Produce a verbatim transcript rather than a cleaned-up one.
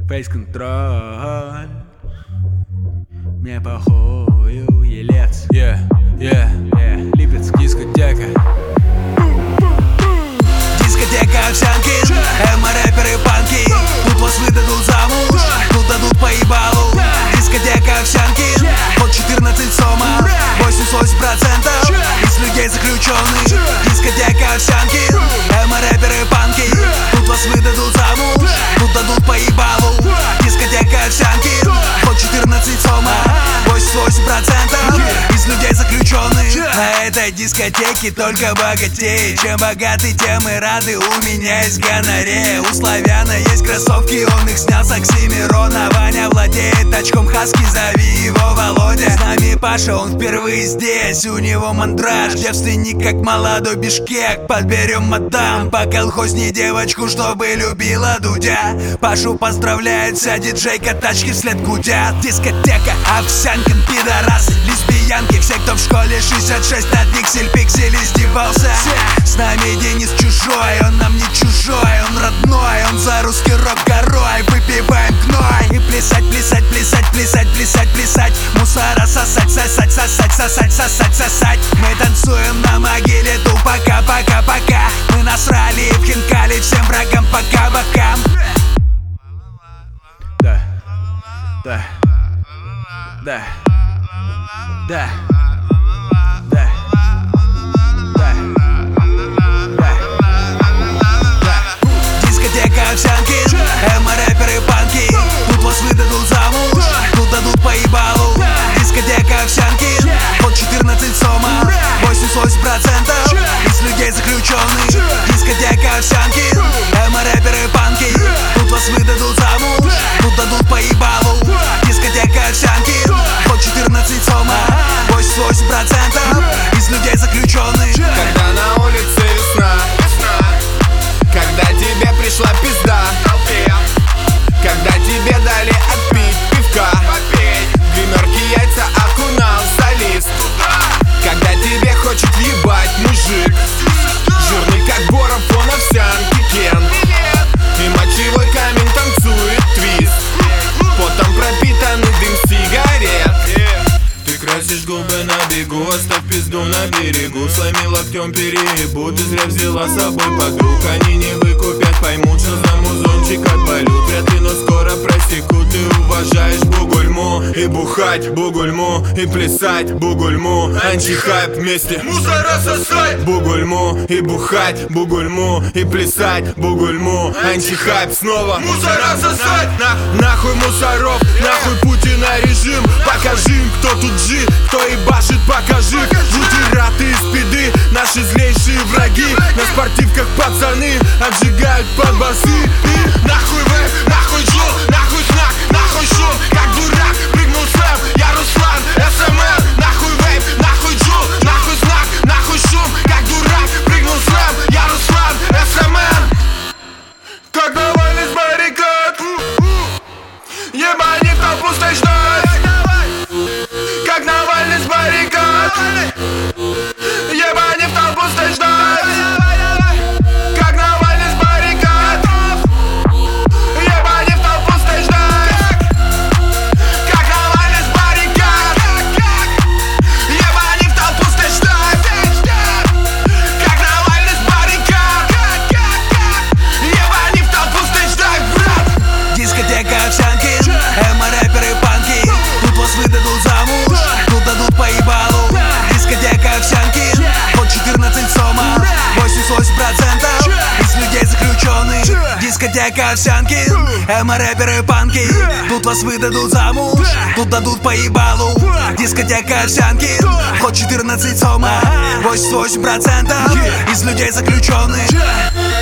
Фейс-контроль. Мне похую, елец. Yeah, yeah, yeah. Липецк, дискотека. Дискотека Овсянки, эмо-рэперы панки. Тут вас выдадут замуж, тут дадут по ебалу. Дискотека Овсянки, под четырнадцать сома, восемьдесят процентов из людей заключенных. Дискотека Овсянки, эмо-рэперы панки. Тут вас выдадут замуж, тут дадут по ебалу. Дискотека Овсянки, под четырнадцать сома, восемьдесят восемь процентов из людей заключенных. На этой дискотеке только богатей. Чем богаты, тем и рады. У меня есть гонорея. У славяна есть кроссовки, он их снял с Оксимирона. Ваня владеет очком хаски, зови его Володя. С нами Паша, он впервые здесь. У него мандраж, девственник как молодой Бишкек. Подберем мадам по колхозней девочку, чтобы любила Дудя. Пашу поздравляет вся диджейка, тачки вслед гудят. Дискотека Овсянкин, пидорасы, лесбиянки. Все, кто в школе шестьдесят шесть на пиксель-пиксель издевался. С нами Денис чужой, он нам не чужой, он родной. Он за русский рок горой, выпиваем гной. И плясать, плясать, плясать, плясать, плясать, плясать. Мусора сосать, сосать, сосать, сосать, сосать, сосать. Мы танцуем на могиле Тупака, пока, пока. Мы насрали в Хинкали всем врагам по кабакам. Да, да, да, да, да, да, да. Дискотека Овсянки, эмо-рэперы панки. Тут вас выдадут замуж, тут дадут по ебалу. Дискотека Овсянки, под четырнадцать сома, восемьдесят восемь процентов из людей заключенных. Дискотека Овсянки, эмо-рэперы панки. Тут вас выдадут замуж, тут дадут по ебалу. Дискотека Овсянки, под четырнадцать сома, восемьдесят восемь процентов из людей заключенных. Когда на улице весна, когда тебе пришла пизда, когда тебе дали отпить пивка, в гримерке яйца окунал солист. Когда тебе хочет ебать мужик, жирный как боров, он Овсянки Кен. И мочевой камень танцует твист, потом пропитанный дым сигарет. Ты красишь губы на бегу, оставь пизду на берегу. Сломи локтем переебу, ты зря взяла с собой подруг. Они не выкупят, поймут, что за музончик отвалют. Вряд ли, но скоро просекут. Ты уважаешь бугульму и бухать бугульму, и плясать бугульму, антихайп вместе мусора сосать. Бугульму и бухать бугульму, и плясать бугульму, антихайп снова мусора сосать. На, нахуй мусоров, нахуй Путина режим. Покажи им, кто тут жив, кто ебашит, покажи. Бутераты из пиды, наши злейшие враги. На спортивках пацаны отжигают под басы. И нахуй вы, нахуй джу, нахуй знак, нахуй шум. Как дурак прыгнул Сэм, я Руслан, эс эм эр. Нахуй вейп, нахуй джу, нахуй знак, нахуй шум. Как дурак прыгнул Сэм, я Руслан, эс эм эр. Как Навальный с баррикад, ебани толпу стой ждать. Как Навальный с баррикад, ебани в толпу стой ждать. Как Навальный с баррикад, ебани в толпу стой ждать. Как Навальный с баррикад, ебани в толпу стой ждать. Как Навальный с баррикад, ебани в толпу стой ждать, брат. Дискотека Овсянки, эмо-рэперы панки. Тут вас выдадут замуж, тут дадут по ебалу. Дискотека Овсянки, под четырнадцать сома, восемьдесят восемь процентов из людей заключенных. Дискотека Овсянки, эмо-рэперы панки. Тут вас выдадут замуж, тут дадут по ебалу. Дискотека Овсянки, под четырнадцать сома, восемьдесят восемь процентов из людей заключенных.